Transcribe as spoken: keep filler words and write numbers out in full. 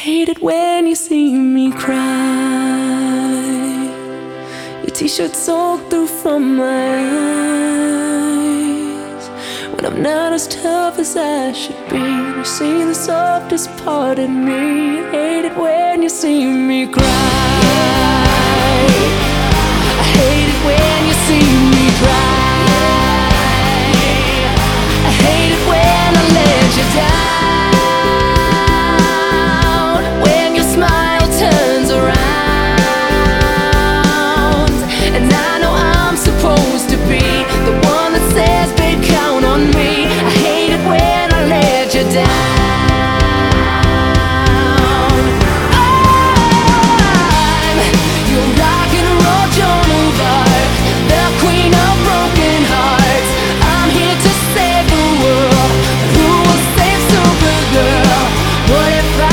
Hate it when you see me cry. Your t-shirt soaked through from my eyes. When I'm not as tough as I should be, you see the softest part in me. Hate it when you see me cry.